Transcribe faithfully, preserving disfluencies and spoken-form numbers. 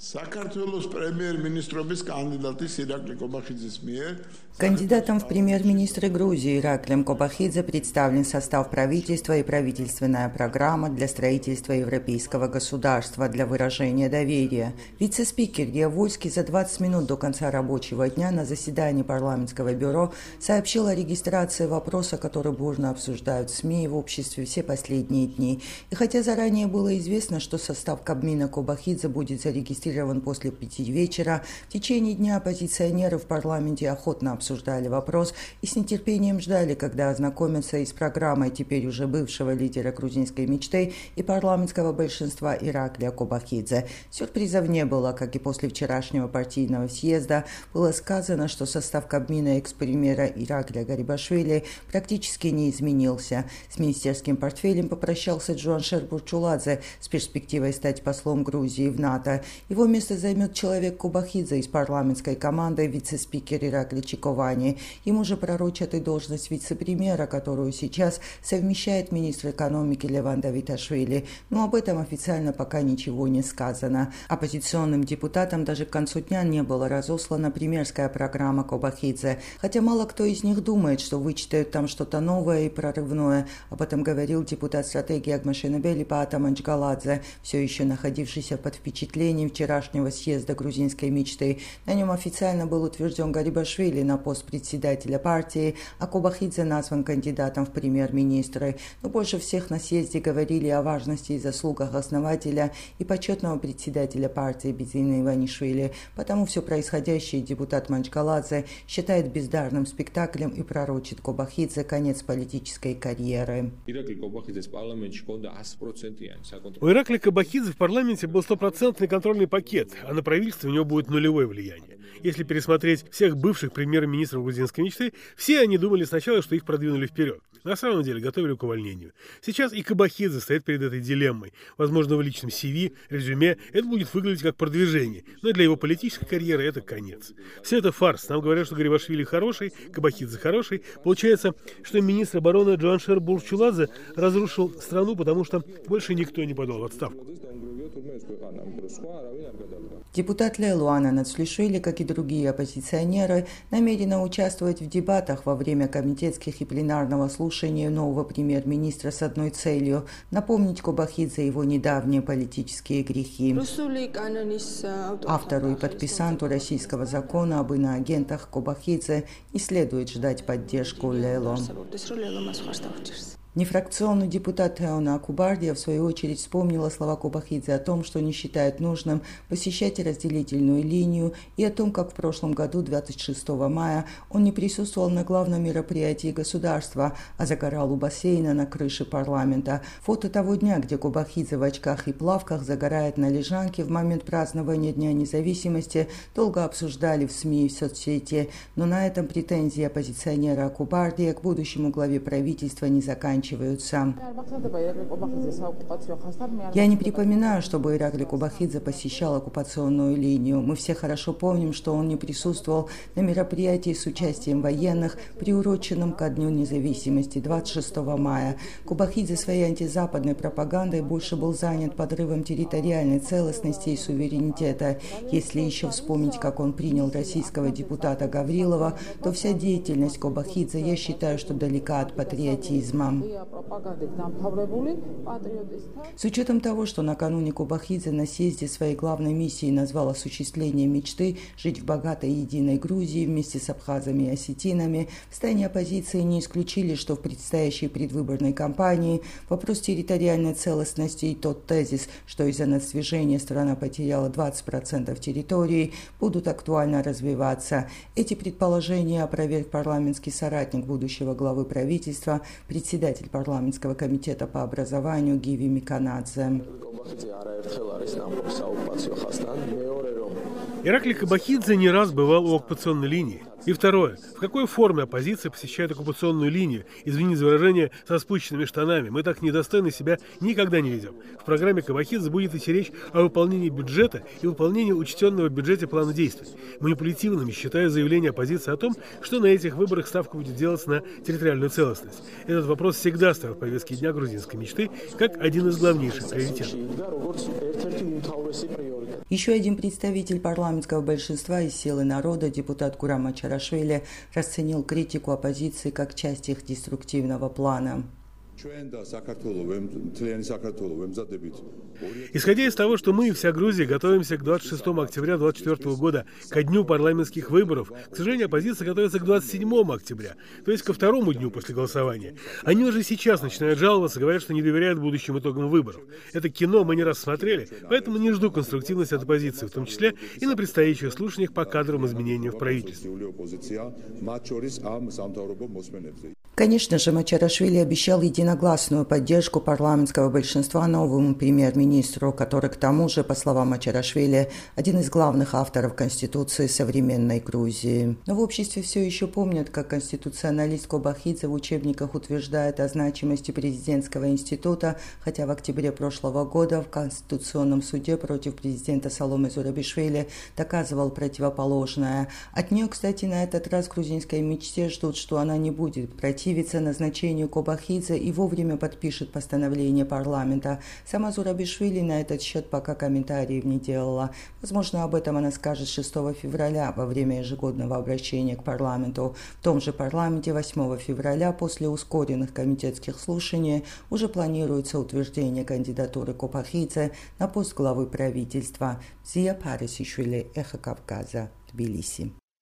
Кандидатом в премьер-министры Грузии Ираклием Кобахидзе представлен состав правительства и правительственная программа для строительства европейского государства для выражения доверия. Вице-спикер Диавольский за двадцать минут до конца рабочего дня на заседании парламентского бюро сообщил о регистрации вопроса, который бурно обсуждают в СМИ и в обществе все последние дни. И хотя заранее было известно, что состав Кабмина Кобахидзе будет зарегистрирован после пяти вечера, в течение дня оппозиционеры в парламенте охотно обсуждали вопрос и с нетерпением ждали, когда ознакомятся и с программой теперь уже бывшего лидера грузинской мечты и парламентского большинства Ираклия Кобахидзе. Сюрпризов не было, как и после вчерашнего партийного съезда было сказано, что состав Кабмина экс-премьера Ираклия Гарибашвили практически не изменился. С министерским портфелем попрощался Джуаншер Бурчуладзе с перспективой стать послом Грузии в НАТО. Его место займет человек Кобахидзе из парламентской команды, вице-спикер Иракли Чиковани. Ему же пророчат и должность вице-премьера, которую сейчас совмещает министр экономики Леван Давиташвили. Но об этом официально пока ничего не сказано. Оппозиционным депутатам даже к концу дня не была разослана премьерская программа Кобахидзе. Хотя мало кто из них думает, что вычитают там что-то новое и прорывное. Об этом говорил депутат стратегии Агмашинабели Паата Манчгаладзе, все еще находившийся под впечатлением вчерашнего съезда грузинской мечты. На нем официально был утвержден Гарибашвили на пост председателя партии, а Кобахидзе назван кандидатом в премьер-министры. Но больше всех на съезде говорили о важности и заслугах основателя и почетного председателя партии Бизина Иванишвили. Потому все происходящее депутат Манчгаладзе считает бездарным спектаклем и пророчит Кобахидзе конец политической карьеры. У Ираклия Кобахидзе в парламенте был стопроцентный контрольный пакет, а на правительство у него будет нулевое влияние. Если пересмотреть всех бывших премьер-министров грузинской мечты, все они думали сначала, что их продвинули вперед. На самом деле готовили к увольнению. Сейчас и Кобахидзе стоит перед этой дилеммой. Возможно, в личном си ви, резюме это будет выглядеть как продвижение, но для его политической карьеры это конец. Все это фарс. Нам говорят, что Гарибашвили хороший, Кобахидзе хороший. Получается, что министр обороны Джуаншер Бурчуладзе разрушил страну, потому что больше никто не подал в отставку. Депутат Лейлуана Нацлишвили, как и другие оппозиционеры, намерена участвовать в дебатах во время комитетских и пленарного слушания нового премьер-министра с одной целью – напомнить Кобахидзе его недавние политические грехи. Автору и подписанту российского закона об иноагентах Кобахидзе не следует ждать поддержку Лейло. Нефракционный депутат Теона Акубардия в свою очередь вспомнила слова Кобахидзе о том, что не считает нужным посещать разделительную линию, и о том, как в прошлом году, двадцать шестого мая, он не присутствовал на главном мероприятии государства, а загорал у бассейна на крыше парламента. Фото того дня, где Кобахидзе в очках и плавках загорает на лежанке в момент празднования Дня независимости, долго обсуждали в СМИ и в соцсети, но на этом претензии оппозиционера Акубардия к будущему главе правительства не заканчиваются. Я не припоминаю, чтобы Ираклий Кобахидзе посещал оккупационную линию. Мы все хорошо помним, что он не присутствовал на мероприятии с участием военных, приуроченном ко Дню независимости двадцать шестого мая. Кобахидзе своей антизападной пропагандой больше был занят подрывом территориальной целостности и суверенитета. Если еще вспомнить, как он принял российского депутата Гаврилова, то вся деятельность Кобахидзе, я считаю, что далека от патриотизма. С учетом того, что накануне Кобахидзе на съезде своей главной миссией назвал осуществление мечты жить в богатой единой Грузии вместе с абхазами и осетинами, в стане оппозиции не исключили, что в предстоящей предвыборной кампании вопрос территориальной целостности и тот тезис, что из-за нацдвижения страна потеряла двадцать процентов территории, будут актуально развиваться. Эти предположения опроверг парламентский соратник будущего главы правительства, председатель парламентского комитета по образованию Гиви Миканадзе. Ираклий Кобахидзе не раз бывал у оккупационной линии. И второе. В какой форме оппозиция посещает оккупационную линию? Извините за выражение, со спущенными штанами. Мы так недостойно себя никогда не ведем. В программе Кобахидзе будет идти речь о выполнении бюджета и выполнении учтенного в бюджете плана действий. Манипулятивными считаю заявление оппозиции о том, что на этих выборах ставка будет делаться на территориальную целостность. Этот вопрос всегда стоял в повестке дня грузинской мечты как один из главнейших приоритетов. Еще один представитель парламентского большинства из «Силы народа», депутат Гурам Мачарашвили, расценил критику оппозиции как часть их деструктивного плана. Исходя из того, что мы и вся Грузия готовимся к двадцать шестому октября две тысячи двадцать четвёртого года, ко дню парламентских выборов, к сожалению, оппозиция готовится к двадцать седьмому октября, то есть ко второму дню после голосования. Они уже сейчас начинают жаловаться, говорят, что не доверяют будущим итогам выборов. Это кино мы не раз смотрели, поэтому не жду конструктивности от оппозиции, в том числе и на предстоящих слушаниях по кадровым изменениям в правительстве. Конечно же, Мачарашвили обещал единогласную поддержку парламентского большинства новому премьер-министру, который, к тому же, по словам Мачарашвили, один из главных авторов Конституции современной Грузии. Но в обществе все еще помнят, как конституционалист Кобахидзе в учебниках утверждает о значимости президентского института, хотя в октябре прошлого года в Конституционном суде против президента Саломе Зурабишвили доказывал противоположное. От нее, кстати, на этот раз в грузинской мечте ждут, что она не будет противиться противится назначению Кобахидзе и вовремя подпишет постановление парламента. Сама Зурабишвили на этот счет пока комментариев не делала. Возможно, об этом она скажет шестого февраля во время ежегодного обращения к парламенту. В том же парламенте восьмого февраля после ускоренных комитетских слушаний уже планируется утверждение кандидатуры Кобахидзе на пост главы правительства. Зия Парисишвили, Эхо Кавказа, Тбилиси.